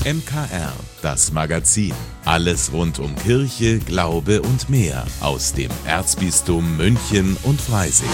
MKR, das Magazin. Alles rund um Kirche, Glaube und mehr aus dem Erzbistum München und Freising.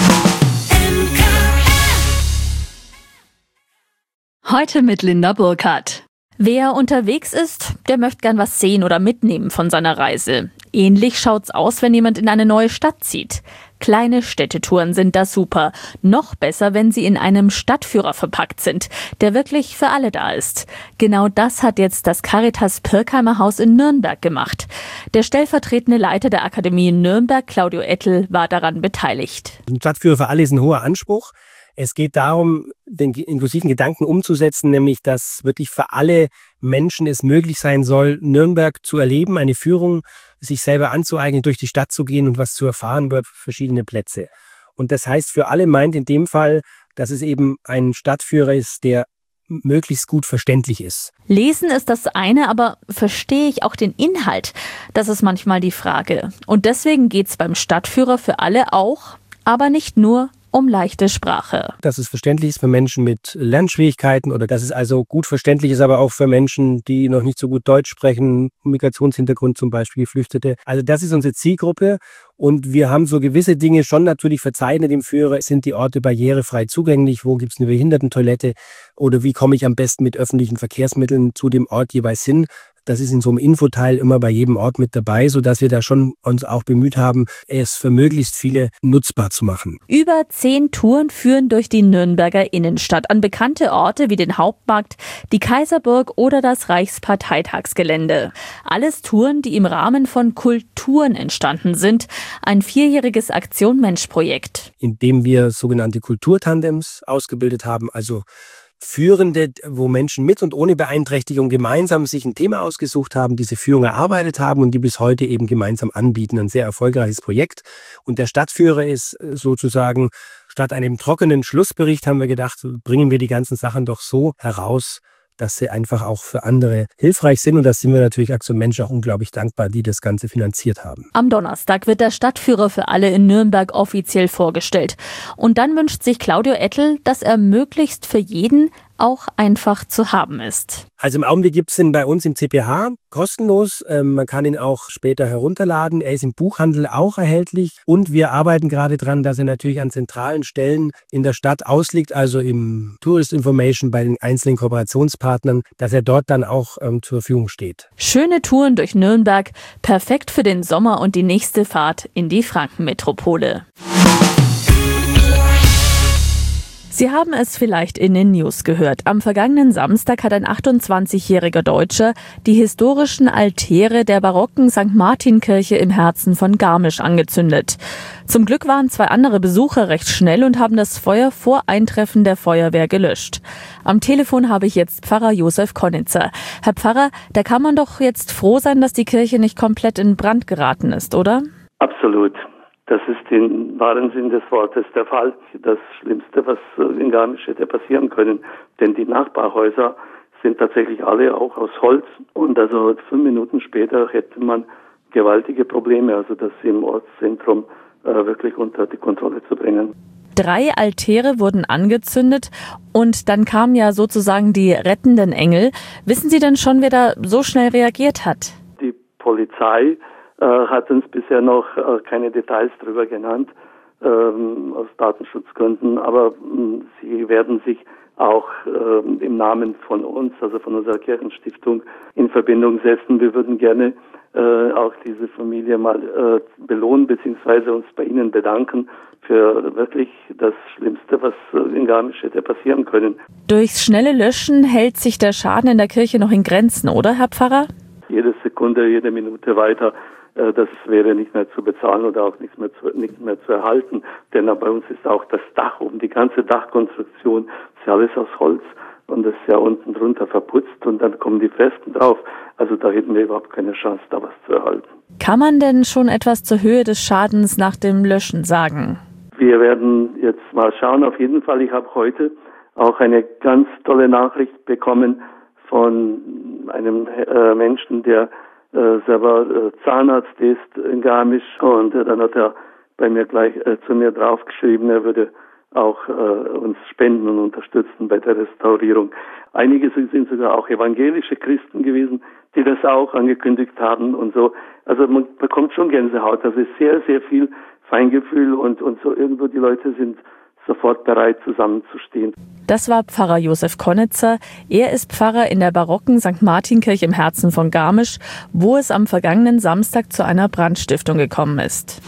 Heute mit Linda Burkhardt. Wer unterwegs ist, der möchte gern was sehen oder mitnehmen von seiner Reise. Ähnlich schaut's aus, wenn jemand in eine neue Stadt zieht. Kleine Städtetouren sind da super. Noch besser, wenn sie in einem Stadtführer verpackt sind, der wirklich für alle da ist. Genau das hat jetzt das Caritas Pirkheimer Haus in Nürnberg gemacht. Der stellvertretende Leiter der Akademie in Nürnberg, Claudio Ettel, war daran beteiligt. Ein Stadtführer für alle ist ein hoher Anspruch. Es geht darum, den inklusiven Gedanken umzusetzen, nämlich dass wirklich für alle Menschen es möglich sein soll, Nürnberg zu erleben, eine Führung sich selber anzueignen, durch die Stadt zu gehen und was zu erfahren über verschiedene Plätze. Und das heißt, für alle meint in dem Fall, dass es eben ein Stadtführer ist, der möglichst gut verständlich ist. Lesen ist das eine, aber verstehe ich auch den Inhalt? Das ist manchmal die Frage. Und deswegen geht's beim Stadtführer für alle auch, aber nicht nur um leichte Sprache. Dass es verständlich ist für Menschen mit Lernschwierigkeiten oder dass es also gut verständlich ist, aber auch für Menschen, die noch nicht so gut Deutsch sprechen, Migrationshintergrund zum Beispiel, Geflüchtete. Also das ist unsere Zielgruppe und wir haben so gewisse Dinge schon natürlich verzeichnet im Führer. Sind die Orte barrierefrei zugänglich? Wo gibt es eine Behindertentoilette? Oder wie komme ich am besten mit öffentlichen Verkehrsmitteln zu dem Ort jeweils hin? Das ist in so einem Infoteil immer bei jedem Ort mit dabei, sodass wir da schon uns auch bemüht haben, es für möglichst viele nutzbar zu machen. Über 10 Touren führen durch die Nürnberger Innenstadt an bekannte Orte wie den Hauptmarkt, die Kaiserburg oder das Reichsparteitagsgelände. Alles Touren, die im Rahmen von Kulturen entstanden sind. Ein 4-jähriges Aktion-Mensch-Projekt. In dem wir sogenannte Kulturtandems ausgebildet haben, also Führende, wo Menschen mit und ohne Beeinträchtigung gemeinsam sich ein Thema ausgesucht haben, diese Führung erarbeitet haben und die bis heute eben gemeinsam anbieten. Ein sehr erfolgreiches Projekt. Und der Stadtführer ist sozusagen, statt einem trockenen Schlussbericht haben wir gedacht, bringen wir die ganzen Sachen doch so heraus, dass sie einfach auch für andere hilfreich sind. Und da sind wir natürlich Aktion Mensch auch unglaublich dankbar, die das Ganze finanziert haben. Am Donnerstag wird der Stadtführer für alle in Nürnberg offiziell vorgestellt. Und dann wünscht sich Claudio Ettel, dass er möglichst für jeden auch einfach zu haben ist. Also im Augenblick gibt es ihn bei uns im CPH kostenlos. Man kann ihn auch später herunterladen. Er ist im Buchhandel auch erhältlich. Und wir arbeiten gerade dran, dass er natürlich an zentralen Stellen in der Stadt ausliegt, also im Tourist Information bei den einzelnen Kooperationspartnern, dass er dort dann auch zur Verfügung steht. Schöne Touren durch Nürnberg, perfekt für den Sommer und die nächste Fahrt in die Frankenmetropole. Sie haben es vielleicht in den News gehört. Am vergangenen Samstag hat ein 28-jähriger Deutscher die historischen Altäre der barocken St. Martin-Kirche im Herzen von Garmisch angezündet. Zum Glück waren 2 andere Besucher recht schnell und haben das Feuer vor Eintreffen der Feuerwehr gelöscht. Am Telefon habe ich jetzt Pfarrer Josef Konitzer. Herr Pfarrer, da kann man doch jetzt froh sein, dass die Kirche nicht komplett in Brand geraten ist, oder? Absolut. Das ist im wahren Sinn des Wortes der Fall. Das Schlimmste, was in Garmisch hätte passieren können. Denn die Nachbarhäuser sind tatsächlich alle auch aus Holz. Und also 5 Minuten später hätte man gewaltige Probleme, also das im Ortszentrum wirklich unter die Kontrolle zu bringen. 3 Altäre wurden angezündet und dann kamen ja sozusagen die rettenden Engel. Wissen Sie denn schon, wer da so schnell reagiert hat? Die Polizei hat uns bisher noch keine Details darüber genannt, aus Datenschutzgründen, aber sie werden sich auch im Namen von uns, also von unserer Kirchenstiftung, in Verbindung setzen. Wir würden gerne auch diese Familie mal belohnen, beziehungsweise uns bei Ihnen bedanken für wirklich das Schlimmste, was in Garmisch hätte passieren können. Durchs schnelle Löschen hält sich der Schaden in der Kirche noch in Grenzen, oder, Herr Pfarrer? Jede Sekunde, jede Minute weiter. Das wäre nicht mehr zu bezahlen oder auch nicht mehr zu erhalten. Denn bei uns ist auch das Dach oben, die ganze Dachkonstruktion, ist ja alles aus Holz und das ist ja unten drunter verputzt und dann kommen die Fresken drauf. Also da hätten wir überhaupt keine Chance, da was zu erhalten. Kann man denn schon etwas zur Höhe des Schadens nach dem Löschen sagen? Wir werden jetzt mal schauen. Auf jeden Fall, ich habe heute auch eine ganz tolle Nachricht bekommen von einem Menschen, der selber Zahnarzt ist in Garmisch und dann hat er bei mir gleich zu mir draufgeschrieben, er würde auch uns spenden und unterstützen bei der Restaurierung. Einige sind sogar auch evangelische Christen gewesen, die das auch angekündigt haben und so. Also man bekommt schon Gänsehaut. Das ist sehr, sehr viel Feingefühl und so irgendwo die Leute sind sofort bereit, zusammenzustehen. Das war Pfarrer Josef Konitzer. Er ist Pfarrer in der barocken St. Martin-Kirche im Herzen von Garmisch, wo es am vergangenen Samstag zu einer Brandstiftung gekommen ist.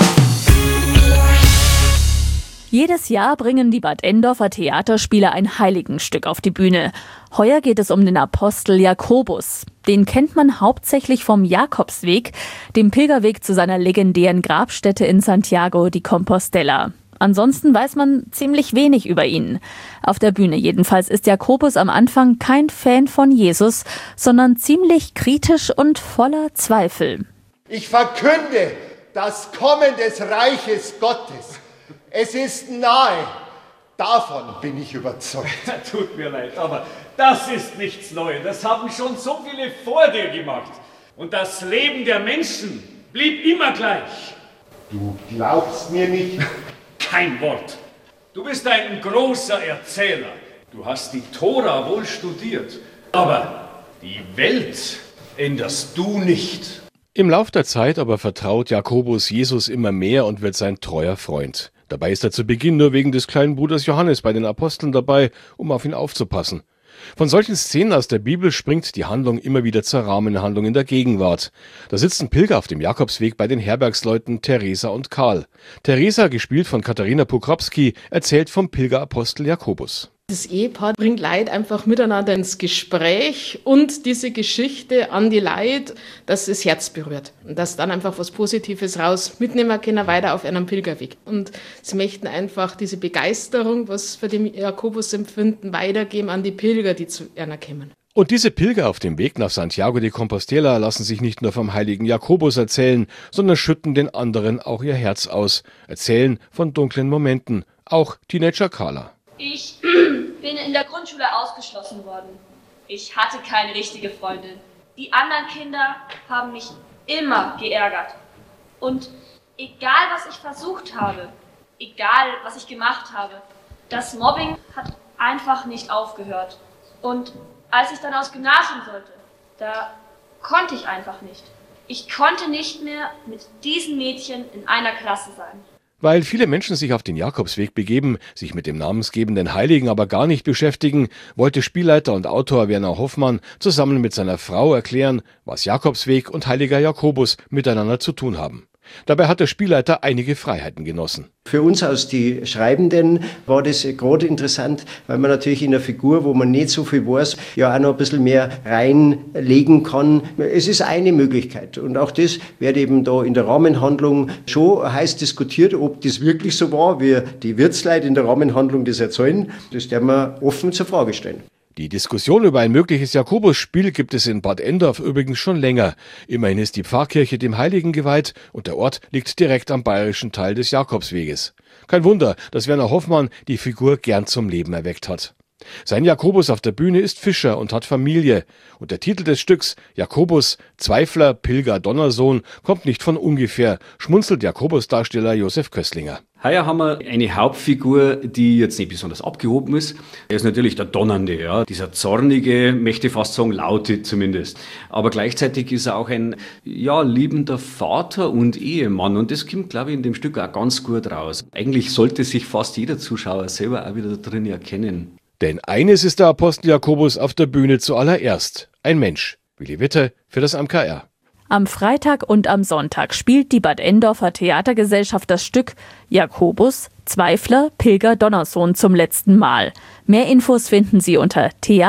Jedes Jahr bringen die Bad Endorfer Theaterspieler ein Heiligenstück auf die Bühne. Heuer geht es um den Apostel Jakobus. Den kennt man hauptsächlich vom Jakobsweg, dem Pilgerweg zu seiner legendären Grabstätte in Santiago de Compostela. Ansonsten weiß man ziemlich wenig über ihn. Auf der Bühne jedenfalls ist Jakobus am Anfang kein Fan von Jesus, sondern ziemlich kritisch und voller Zweifel. Ich verkünde das Kommen des Reiches Gottes. Es ist nahe. Davon bin ich überzeugt. Tut mir leid, aber das ist nichts Neues. Das haben schon so viele vor dir gemacht. Und das Leben der Menschen blieb immer gleich. Du glaubst mir nicht? Kein Wort. Du bist ein großer Erzähler. Du hast die Tora wohl studiert. Aber die Welt änderst du nicht. Im Lauf der Zeit aber vertraut Jakobus Jesus immer mehr und wird sein treuer Freund. Dabei ist er zu Beginn nur wegen des kleinen Bruders Johannes bei den Aposteln dabei, um auf ihn aufzupassen. Von solchen Szenen aus der Bibel springt die Handlung immer wieder zur Rahmenhandlung in der Gegenwart. Da sitzen Pilger auf dem Jakobsweg bei den Herbergsleuten Theresa und Karl. Theresa, gespielt von Katharina Pokropski, erzählt vom Pilgerapostel Jakobus. Das Ehepaar bringt Leute einfach miteinander ins Gespräch und diese Geschichte an die Leute, dass das Herz berührt und dass dann einfach was Positives raus mitnehmen können, weiter auf einem Pilgerweg. Und sie möchten einfach diese Begeisterung, was für den Jakobus empfinden, weitergeben an die Pilger, die zu einer kommen. Und diese Pilger auf dem Weg nach Santiago de Compostela lassen sich nicht nur vom heiligen Jakobus erzählen, sondern schütten den anderen auch ihr Herz aus, erzählen von dunklen Momenten, auch Teenager Carla. Ich bin in der Grundschule ausgeschlossen worden. Ich hatte keine richtige Freundin. Die anderen Kinder haben mich immer geärgert. Und egal, was ich versucht habe, egal, was ich gemacht habe, das Mobbing hat einfach nicht aufgehört. Und als ich dann aufs Gymnasium sollte, da konnte ich einfach nicht. Ich konnte nicht mehr mit diesen Mädchen in einer Klasse sein. Weil viele Menschen sich auf den Jakobsweg begeben, sich mit dem namensgebenden Heiligen aber gar nicht beschäftigen, wollte Spielleiter und Autor Werner Hoffmann zusammen mit seiner Frau erklären, was Jakobsweg und heiliger Jakobus miteinander zu tun haben. Dabei hat der Spielleiter einige Freiheiten genossen. Für uns als die Schreibenden war das gerade interessant, weil man natürlich in einer Figur, wo man nicht so viel weiß, ja auch noch ein bisschen mehr reinlegen kann. Es ist eine Möglichkeit und auch das wird eben da in der Rahmenhandlung schon heiß diskutiert, ob das wirklich so war, wie die Wirtsleute in der Rahmenhandlung das erzählen. Das werden wir offen zur Frage stellen. Die Diskussion über ein mögliches Jakobusspiel gibt es in Bad Endorf übrigens schon länger. Immerhin ist die Pfarrkirche dem Heiligen geweiht und der Ort liegt direkt am bayerischen Teil des Jakobsweges. Kein Wunder, dass Werner Hoffmann die Figur gern zum Leben erweckt hat. Sein Jakobus auf der Bühne ist Fischer und hat Familie. Und der Titel des Stücks, Jakobus, Zweifler, Pilger, Donnersohn, kommt nicht von ungefähr, schmunzelt Jakobus-Darsteller Josef Köstlinger. Heuer haben wir eine Hauptfigur, die jetzt nicht besonders abgehoben ist. Er ist natürlich der Donnernde, ja, dieser zornige, möchte fast sagen, laute zumindest. Aber gleichzeitig ist er auch ein, ja, liebender Vater und Ehemann. Und das kommt, glaube ich, in dem Stück auch ganz gut raus. Eigentlich sollte sich fast jeder Zuschauer selber auch wieder da drin erkennen. Denn eines ist der Apostel Jakobus auf der Bühne zuallererst: ein Mensch. Willi Witte für das MKR. Am Freitag und am Sonntag spielt die Bad Endorfer Theatergesellschaft das Stück Jakobus, Zweifler, Pilger, Donnersohn zum letzten Mal. Mehr Infos finden Sie unter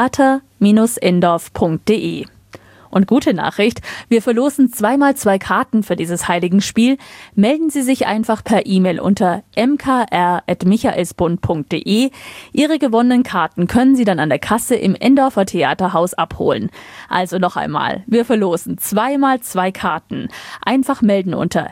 theater-endorf.de. Und gute Nachricht, wir verlosen 2x2 Karten für dieses Heiligenspiel. Melden Sie sich einfach per E-Mail unter mkr@michaelsbund.de. Ihre gewonnenen Karten können Sie dann an der Kasse im Endorfer Theaterhaus abholen. Also noch einmal, wir verlosen 2x2 Karten. Einfach melden unter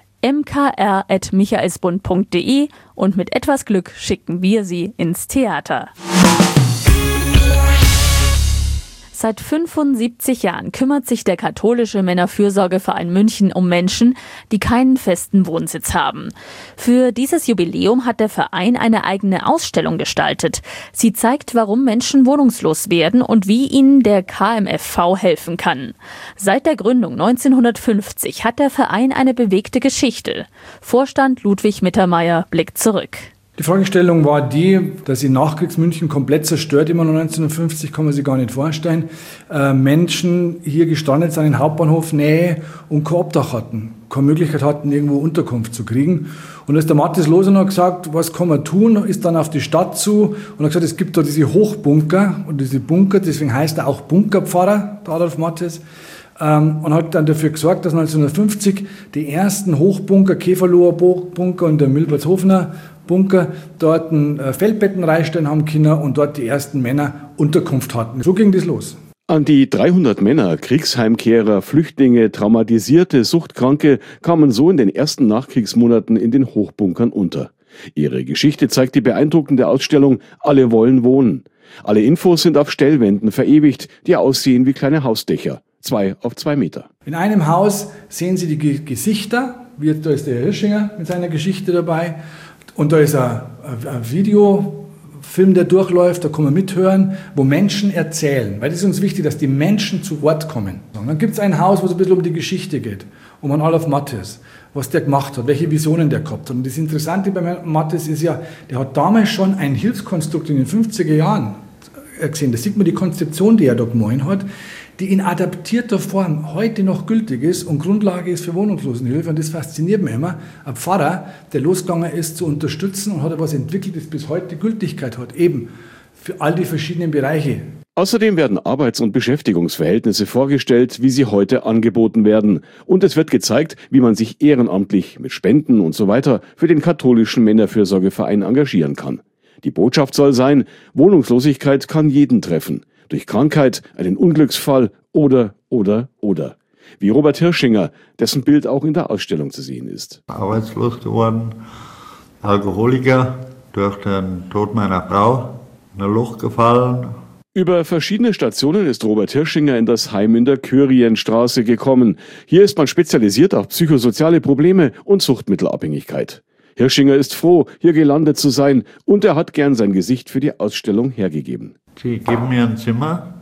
mkr@michaelsbund.de und mit etwas Glück schicken wir Sie ins Theater. Seit 75 Jahren kümmert sich der katholische Männerfürsorgeverein München um Menschen, die keinen festen Wohnsitz haben. Für dieses Jubiläum hat der Verein eine eigene Ausstellung gestaltet. Sie zeigt, warum Menschen wohnungslos werden und wie ihnen der KMFV helfen kann. Seit der Gründung 1950 hat der Verein eine bewegte Geschichte. Vorstand Ludwig Mittermeier blickt zurück. Die Fragestellung war die, dass in Nachkriegsmünchen komplett zerstört, immer noch 1950, kann man sich gar nicht vorstellen, Menschen hier gestrandet sind in Hauptbahnhofnähe und kein Obdach hatten, keine Möglichkeit hatten, irgendwo Unterkunft zu kriegen. Und als der Matthias Loser hat gesagt, was kann man tun, ist dann auf die Stadt zu und hat gesagt, es gibt da diese Hochbunker und diese Bunker, deswegen heißt er auch Bunkerpfarrer, der Adolf Matthias. Und hat dann dafür gesorgt, dass 1950 die ersten Hochbunker, Käferloher Bunker und der Milbertshofener Bunker, dort Feldbetten reinstellen haben können und dort die ersten Männer Unterkunft hatten. So ging das los. An die 300 Männer, Kriegsheimkehrer, Flüchtlinge, Traumatisierte, Suchtkranke kamen so in den ersten Nachkriegsmonaten in den Hochbunkern unter. Ihre Geschichte zeigt die beeindruckende Ausstellung Alle wollen wohnen. Alle Infos sind auf Stellwänden verewigt, die aussehen wie kleine Hausdächer. 2 auf 2 Meter. In einem Haus sehen Sie die Gesichter. Da ist der Herr Hirschinger mit seiner Geschichte dabei. Und da ist ein Videofilm, der durchläuft, da kann man mithören, wo Menschen erzählen. Weil das ist uns wichtig, dass die Menschen zu Wort kommen. Und dann gibt es ein Haus, wo es ein bisschen um die Geschichte geht. Um Adolf Matthias, was der gemacht hat, welche Visionen der gehabt hat. Und das Interessante bei Matthias ist ja, der hat damals schon ein Hilfskonstrukt in den 50er Jahren gesehen. Da sieht man die Konzeption, die er da gemalt hat, die in adaptierter Form heute noch gültig ist und Grundlage ist für Wohnungslosenhilfe. Und das fasziniert mich immer. Ein Pfarrer, der losgegangen ist, zu unterstützen und hat etwas entwickelt, das bis heute Gültigkeit hat, eben für all die verschiedenen Bereiche. Außerdem werden Arbeits- und Beschäftigungsverhältnisse vorgestellt, wie sie heute angeboten werden. Und es wird gezeigt, wie man sich ehrenamtlich mit Spenden und so weiter für den katholischen Männerfürsorgeverein engagieren kann. Die Botschaft soll sein, Wohnungslosigkeit kann jeden treffen. Durch Krankheit, einen Unglücksfall oder. Wie Robert Hirschinger, dessen Bild auch in der Ausstellung zu sehen ist. Arbeitslos geworden, Alkoholiker, durch den Tod meiner Frau, in ein Loch gefallen. Über verschiedene Stationen ist Robert Hirschinger in das Heim in der Kyrienstraße gekommen. Hier ist man spezialisiert auf psychosoziale Probleme und Suchtmittelabhängigkeit. Hirschinger ist froh, hier gelandet zu sein, und er hat gern sein Gesicht für die Ausstellung hergegeben. Sie geben mir ein Zimmer,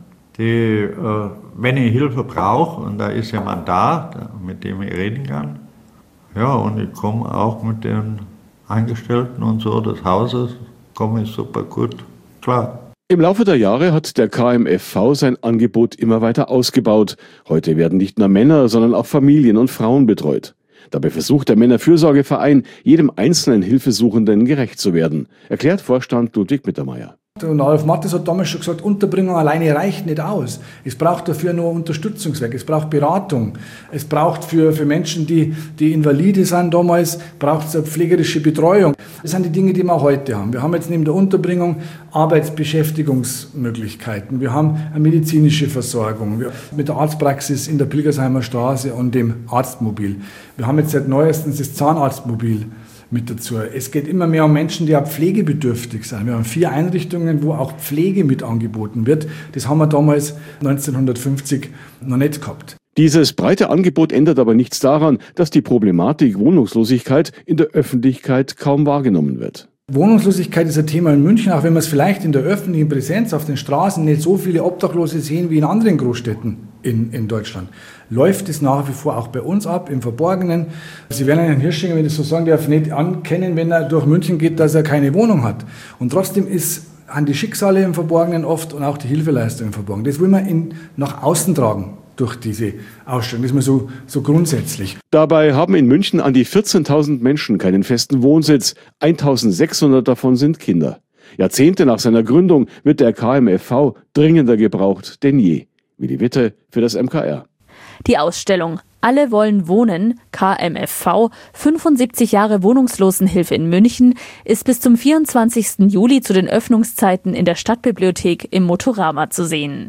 wenn ich Hilfe brauche, und da ist jemand da, mit dem ich reden kann. Ja, und ich komme auch mit den Angestellten und so des Hauses, komme ich super gut klar. Im Laufe der Jahre hat der KMFV sein Angebot immer weiter ausgebaut. Heute werden nicht nur Männer, sondern auch Familien und Frauen betreut. Dabei versucht der Männerfürsorgeverein, jedem einzelnen Hilfesuchenden gerecht zu werden, erklärt Vorstand Ludwig Mittermeier. Und Adolf Matthias hat damals schon gesagt, Unterbringung alleine reicht nicht aus. Es braucht dafür nur Unterstützungswerk, es braucht Beratung. Es braucht für Menschen, die Invalide sind damals, braucht es eine pflegerische Betreuung. Das sind die Dinge, die wir heute haben. Wir haben jetzt neben der Unterbringung Arbeitsbeschäftigungsmöglichkeiten. Wir haben eine medizinische Versorgung mit der Arztpraxis in der Pilgersheimer Straße und dem Arztmobil. Wir haben jetzt seit neuestens das Zahnarztmobil mit dazu. Es geht immer mehr um Menschen, die auch pflegebedürftig sind. Wir haben 4 Einrichtungen, wo auch Pflege mit angeboten wird. Das haben wir damals 1950 noch nicht gehabt. Dieses breite Angebot ändert aber nichts daran, dass die Problematik Wohnungslosigkeit in der Öffentlichkeit kaum wahrgenommen wird. Wohnungslosigkeit ist ein Thema in München, auch wenn wir es vielleicht in der öffentlichen Präsenz auf den Straßen nicht so viele Obdachlose sehen wie in anderen Großstädten in Deutschland. Läuft es nach wie vor auch bei uns ab, im Verborgenen. Sie werden Herrn Hirschinger, wenn ich so sagen darf, nicht ankennen, wenn er durch München geht, dass er keine Wohnung hat. Und trotzdem haben die Schicksale im Verborgenen oft und auch die Hilfeleistungen im Verborgenen. Das will man nach außen tragen durch diese Ausstellung. Das ist mal so grundsätzlich. Dabei haben in München an die 14.000 Menschen keinen festen Wohnsitz. 1.600 davon sind Kinder. Jahrzehnte nach seiner Gründung wird der KMFV dringender gebraucht denn je. Willi Witte für das MKR. Die Ausstellung Alle wollen wohnen, KMFV, 75 Jahre Wohnungslosenhilfe in München, ist bis zum 24. Juli zu den Öffnungszeiten in der Stadtbibliothek im Motorama zu sehen.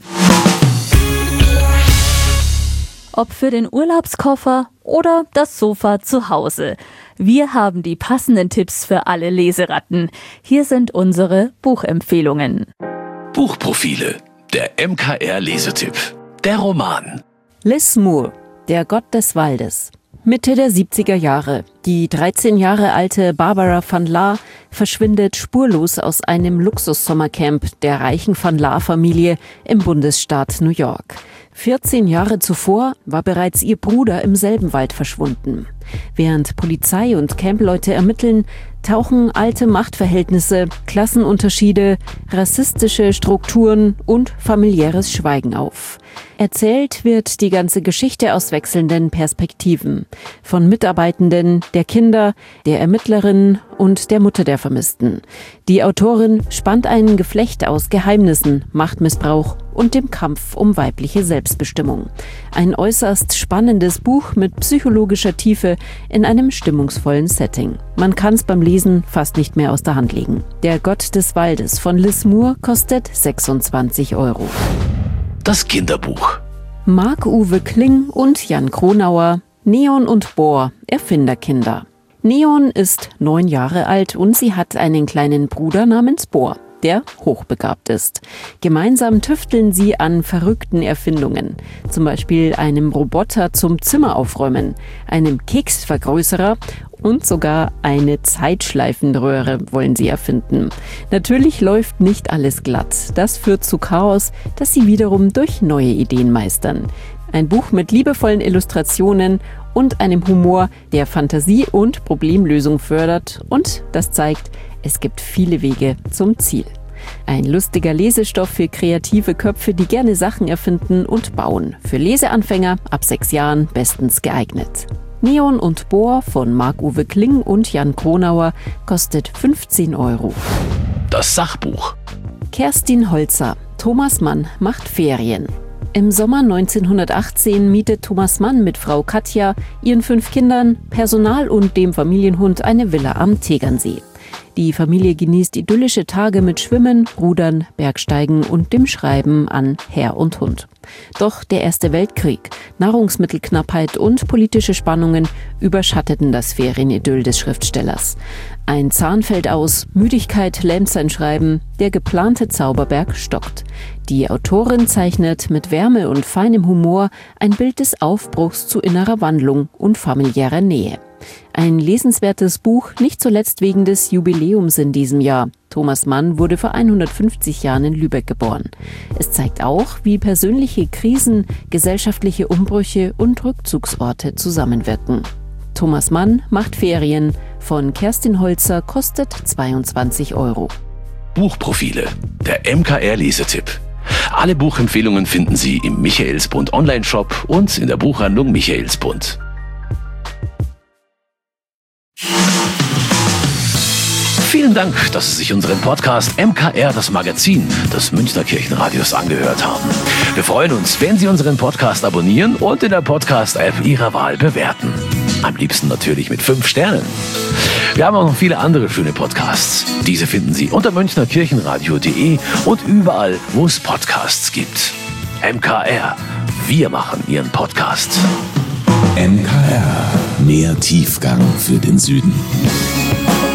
Ob für den Urlaubskoffer oder das Sofa zu Hause. Wir haben die passenden Tipps für alle Leseratten. Hier sind unsere Buchempfehlungen. Buchprofile. Der MKR-Lesetipp. Der Roman. Lismore, der Gott des Waldes. Mitte der 70er Jahre. Die 13 Jahre alte Barbara van Laar verschwindet spurlos aus einem Luxussommercamp der reichen van Laar-Familie im Bundesstaat New York. 14 Jahre zuvor war bereits ihr Bruder im selben Wald verschwunden. Während Polizei und Campleute ermitteln, tauchen alte Machtverhältnisse, Klassenunterschiede, rassistische Strukturen und familiäres Schweigen auf. Erzählt wird die ganze Geschichte aus wechselnden Perspektiven. Von Mitarbeitenden, der Kinder, der Ermittlerin und der Mutter der Vermissten. Die Autorin spannt ein Geflecht aus Geheimnissen, Machtmissbrauch und dem Kampf um weibliche Selbstbestimmung. Ein äußerst spannendes Buch mit psychologischer Tiefe in einem stimmungsvollen Setting. Man kann es beim Lesen fast nicht mehr aus der Hand legen. Der Gott des Waldes von Lismore kostet 26 €. Das Kinderbuch. Marc-Uwe Kling und Jan Kronauer, Neon und Bohr, Erfinderkinder. Neon ist 9 Jahre alt und sie hat einen kleinen Bruder namens Bohr, der hochbegabt ist. Gemeinsam tüfteln sie an verrückten Erfindungen. Zum Beispiel einem Roboter zum Zimmeraufräumen, einem Keksvergrößerer und sogar eine Zeitschleifenröhre wollen sie erfinden. Natürlich läuft nicht alles glatt. Das führt zu Chaos, das sie wiederum durch neue Ideen meistern. Ein Buch mit liebevollen Illustrationen und einem Humor, der Fantasie und Problemlösung fördert und das zeigt, es gibt viele Wege zum Ziel. Ein lustiger Lesestoff für kreative Köpfe, die gerne Sachen erfinden und bauen. Für Leseanfänger ab 6 Jahren bestens geeignet. Neon und Bohr von Marc-Uwe Kling und Jan Kronauer kostet 15 €. Das Sachbuch. Kerstin Holzer. Thomas Mann macht Ferien. Im Sommer 1918 mietet Thomas Mann mit Frau Katja, ihren 5 Kindern, Personal und dem Familienhund eine Villa am Tegernsee. Die Familie genießt idyllische Tage mit Schwimmen, Rudern, Bergsteigen und dem Schreiben an Herr und Hund. Doch der Erste Weltkrieg, Nahrungsmittelknappheit und politische Spannungen überschatteten das Ferienidyll des Schriftstellers. Ein Zahn fällt aus, Müdigkeit lähmt sein Schreiben, der geplante Zauberberg stockt. Die Autorin zeichnet mit Wärme und feinem Humor ein Bild des Aufbruchs zu innerer Wandlung und familiärer Nähe. Ein lesenswertes Buch, nicht zuletzt wegen des Jubiläums in diesem Jahr. Thomas Mann wurde vor 150 Jahren in Lübeck geboren. Es zeigt auch, wie persönliche Krisen, gesellschaftliche Umbrüche und Rückzugsorte zusammenwirken. Thomas Mann macht Ferien von Kerstin Holzer kostet 22 €. Buchprofile. Der MKR-Lesetipp. Alle Buchempfehlungen finden Sie im Michaelsbund Online-Shop und in der Buchhandlung Michaelsbund. Vielen Dank, dass Sie sich unseren Podcast MKR, das Magazin des Münchner Kirchenradios, angehört haben. Wir freuen uns, wenn Sie unseren Podcast abonnieren und in der Podcast-App Ihrer Wahl bewerten. Am liebsten natürlich mit 5 Sternen. Wir haben auch noch viele andere schöne Podcasts. Diese finden Sie unter münchnerkirchenradio.de und überall, wo es Podcasts gibt. MKR, wir machen Ihren Podcast. MKR, mehr Tiefgang für den Süden.